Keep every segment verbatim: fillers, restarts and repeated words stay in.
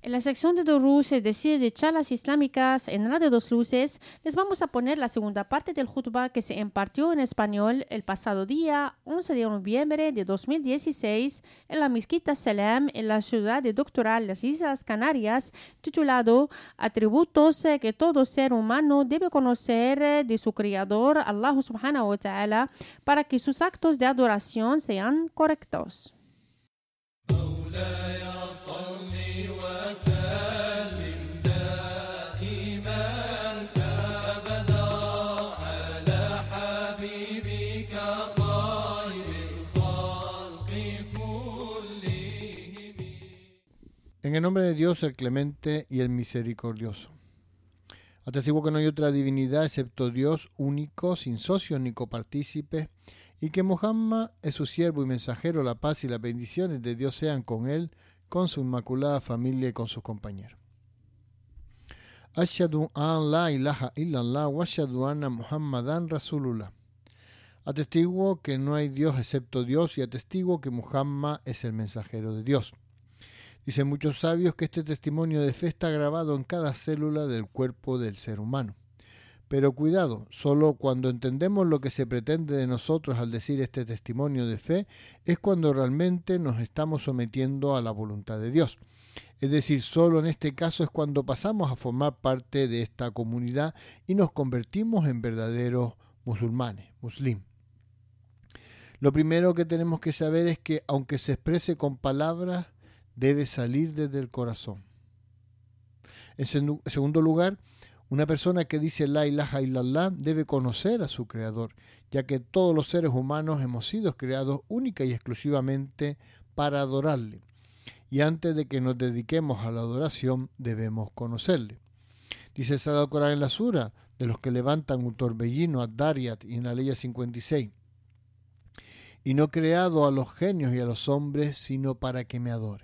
En la sección de Durús, es decir, de charlas islámicas en Radio Dos Luces, les vamos a poner la segunda parte del Jutba que se impartió en español el pasado día once de noviembre de dos mil dieciséis en la Mezquita Salam en la ciudad de Doctoral, las Islas Canarias, titulado Atributos que todo ser humano debe conocer de su Creador, Allah subhanahu wa ta'ala, para que sus actos de adoración sean correctos. En el nombre de Dios, el clemente y el misericordioso. Atestigo que no hay otra divinidad excepto Dios único, sin socios ni copartícipes, y que Muhammad es su siervo y mensajero. La paz y las bendiciones de Dios sean con él, con su inmaculada familia y con sus compañeros. Ashhadu an la ilaha illallah wa ashhadu anna Muhammadan Rasulullah. Atestiguo que no hay Dios excepto Dios y atestiguo que Muhammad es el mensajero de Dios. Dicen muchos sabios que este testimonio de fe está grabado en cada célula del cuerpo del ser humano. Pero cuidado, solo cuando entendemos lo que se pretende de nosotros al decir este testimonio de fe es cuando realmente nos estamos sometiendo a la voluntad de Dios. Es decir, solo en este caso es cuando pasamos a formar parte de esta comunidad y nos convertimos en verdaderos musulmanes, muslim. Lo primero que tenemos que saber es que aunque se exprese con palabras, debe salir desde el corazón. En segundo lugar, una persona que dice la ilaha illallah debe conocer a su Creador, ya que todos los seres humanos hemos sido creados única y exclusivamente para adorarle. Y antes de que nos dediquemos a la adoración, debemos conocerle. Dice el Sagrado Corán en la Sura, de los que levantan un torbellino, ad-Dariyat, y en la ley cincuenta y seis. Y no he creado a los genios y a los hombres, sino para que me adoren.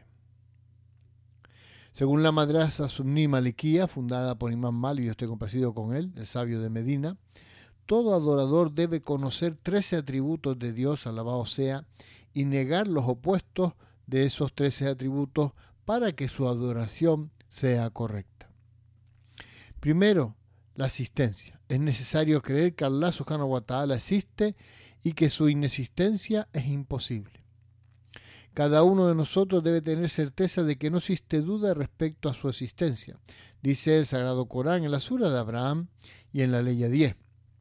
Según la Madrasa Sunní Malikía, fundada por Imam Malik, y yo estoy complacido con él, el sabio de Medina, todo adorador debe conocer trece atributos de Dios, alabado sea, y negar los opuestos de esos trece atributos para que su adoración sea correcta. Primero, la existencia. Es necesario creer que Allah subhanahu wa ta'ala existe y que su inexistencia es imposible. Cada uno de nosotros debe tener certeza de que no existe duda respecto a su existencia. Dice el Sagrado Corán en la Sura de Abraham y en la ley diez.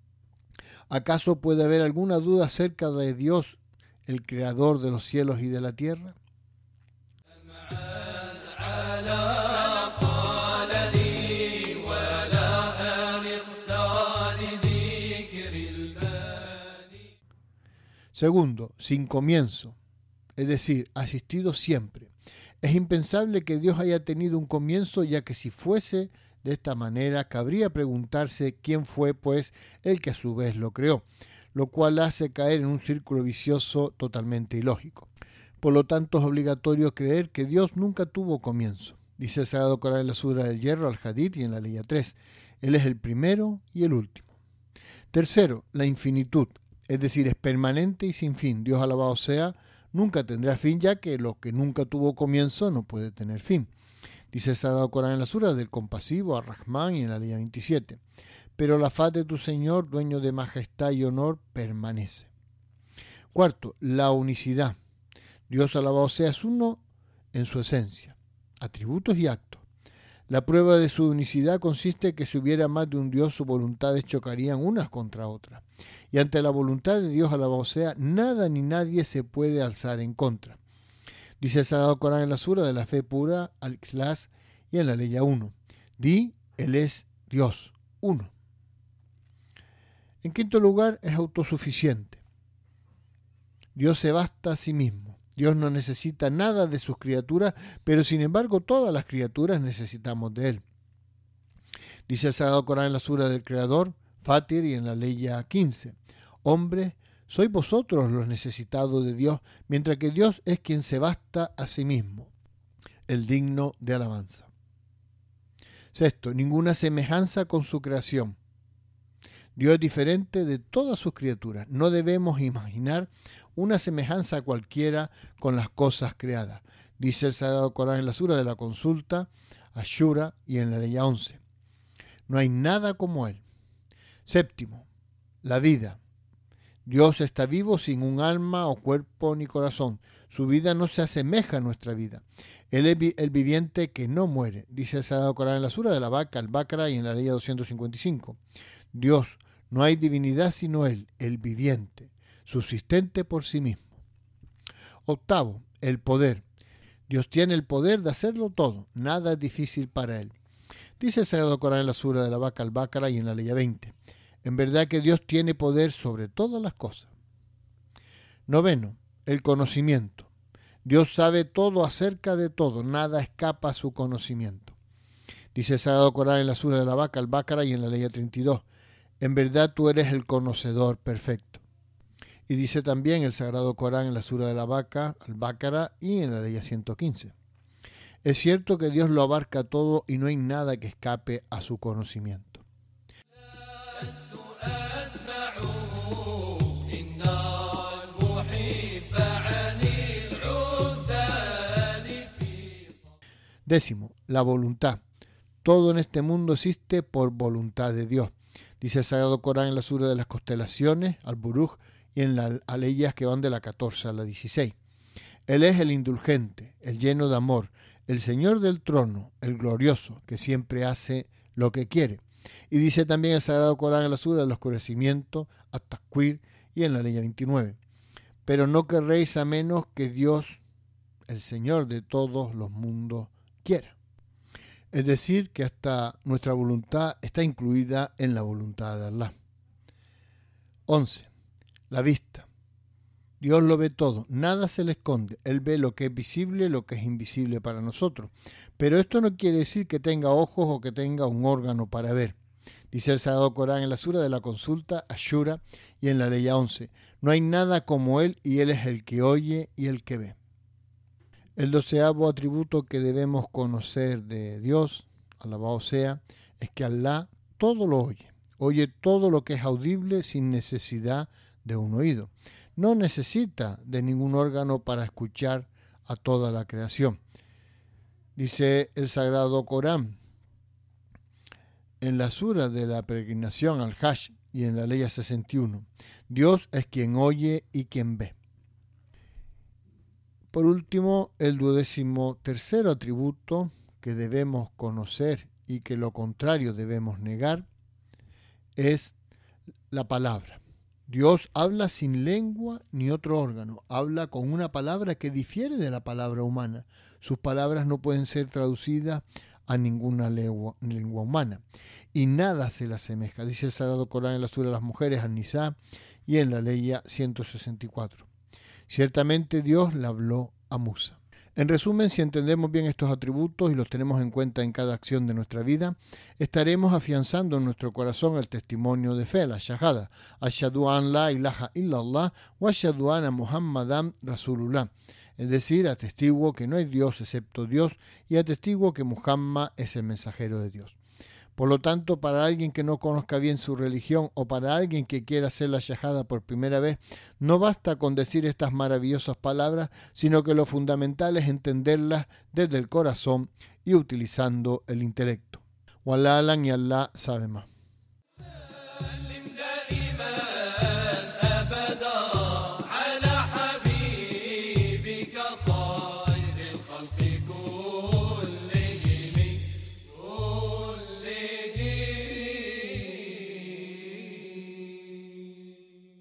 ¿Acaso puede haber alguna duda acerca de Dios, el creador de los cielos y de la tierra? Segundo, sin comienzo. Es decir, ha existido siempre. Es impensable que Dios haya tenido un comienzo, ya que si fuese de esta manera, cabría preguntarse quién fue, pues, el que a su vez lo creó, lo cual hace caer en un círculo vicioso totalmente ilógico. Por lo tanto, es obligatorio creer que Dios nunca tuvo comienzo. Dice el Sagrado Corán en la Sura del Hierro, al Hadith y en la ley tres. Él es el primero y el último. Tercero, la infinitud, es decir, es permanente y sin fin. Dios alabado sea, nunca tendrá fin, ya que lo que nunca tuvo comienzo no puede tener fin. Dice el Sagrado Corán en la Sura del compasivo, Ar-Rahman, y en la ley veintisiete. Pero la faz de tu Señor, dueño de majestad y honor, permanece. Cuarto, la unicidad. Dios alabado sea es uno en su esencia, atributos y actos. La prueba de su unicidad consiste en que si hubiera más de un Dios, sus voluntades chocarían unas contra otras. Y ante la voluntad de Dios, alabado sea, nada ni nadie se puede alzar en contra. Dice el Sagrado Corán en la Sura de la Fe Pura, Al-Ikhlas, y en la ley uno. Di, Él es Dios, uno. En quinto lugar, es autosuficiente. Dios se basta a sí mismo. Dios no necesita nada de sus criaturas, pero sin embargo todas las criaturas necesitamos de Él. Dice el Sagrado Corán en la Sura del Creador, Fatir, y en la ley quince. Hombres, sois vosotros los necesitados de Dios, mientras que Dios es quien se basta a sí mismo, el digno de alabanza. Sexto, ninguna semejanza con su creación. Dios es diferente de todas sus criaturas. No debemos imaginar una semejanza cualquiera con las cosas creadas. Dice el Sagrado Corán en la Sura de la Consulta, Ashura y en la ley once. No hay nada como Él. Séptimo, la vida. Dios está vivo sin un alma o cuerpo ni corazón. Su vida no se asemeja a nuestra vida. Él es el viviente que no muere. Dice el Sagrado Corán en la Sura de la Vaca, al Báqara y en la ley doscientos cincuenta y cinco. Dios, no hay divinidad sino Él, el viviente, subsistente por sí mismo. Octavo, el poder. Dios tiene el poder de hacerlo todo. Nada es difícil para Él. Dice el Sagrado Corán en la Sura de la Vaca, al Báqara y en la ley veinte. En verdad que Dios tiene poder sobre todas las cosas. Noveno, el conocimiento. Dios sabe todo acerca de todo, nada escapa a su conocimiento. Dice el Sagrado Corán en la Sura de la Vaca, al Báqara y en la ley treinta y dos. En verdad tú eres el conocedor perfecto. Y dice también el Sagrado Corán en la Sura de la Vaca, al Báqara y en la ley ciento quince. Es cierto que Dios lo abarca todo y no hay nada que escape a su conocimiento. Décimo, la voluntad. Todo en este mundo existe por voluntad de Dios. Dice el Sagrado Corán en la Sura de las Constelaciones, al Buruj, y en las aleyas que van de la catorce a la dieciséis. Él es el indulgente, el lleno de amor, el Señor del trono, el glorioso, que siempre hace lo que quiere. Y dice también el Sagrado Corán en la Sura del Oscurecimiento, At-Takwir, y en la ley veintinueve. Pero no querréis a menos que Dios, el Señor de todos los mundos, quiera. Es decir, que hasta nuestra voluntad está incluida en la voluntad de Allah. once. La vista. Dios lo ve todo, nada se le esconde. Él ve lo que es visible, lo que es invisible para nosotros. Pero esto no quiere decir que tenga ojos o que tenga un órgano para ver. Dice el Sagrado Corán en la Sura de la Consulta, Ashura, y en la ley once. No hay nada como Él y Él es el que oye y el que ve. El doceavo atributo que debemos conocer de Dios, alabado sea, es que Allah todo lo oye. Oye todo lo que es audible sin necesidad de un oído. No necesita de ningún órgano para escuchar a toda la creación. Dice el Sagrado Corán en la Sura de la peregrinación al Hajj y en la ley sesenta y uno. Dios es quien oye y quien ve. Por último, el duodécimo tercer atributo que debemos conocer y que lo contrario debemos negar es la palabra. Dios habla sin lengua ni otro órgano, habla con una palabra que difiere de la palabra humana. Sus palabras no pueden ser traducidas a ninguna lengua, lengua humana y nada se le asemeja. Dice el Sagrado Corán en la Sura de las Mujeres, An-Nisa, y en la ley ciento sesenta y cuatro. Ciertamente Dios le habló a Musa. En resumen, si entendemos bien estos atributos y los tenemos en cuenta en cada acción de nuestra vida, estaremos afianzando en nuestro corazón el testimonio de fe, la shahada, ashhadu an la ilaha illallah wa ashhadu anna muhammadan rasulullah, es decir, atestiguo que no hay Dios excepto Dios y atestiguo que Muhammad es el mensajero de Dios. Por lo tanto, para alguien que no conozca bien su religión o para alguien que quiera hacer la shahada por primera vez, no basta con decir estas maravillosas palabras, sino que lo fundamental es entenderlas desde el corazón y utilizando el intelecto. Wallah alam y Allah sabe más.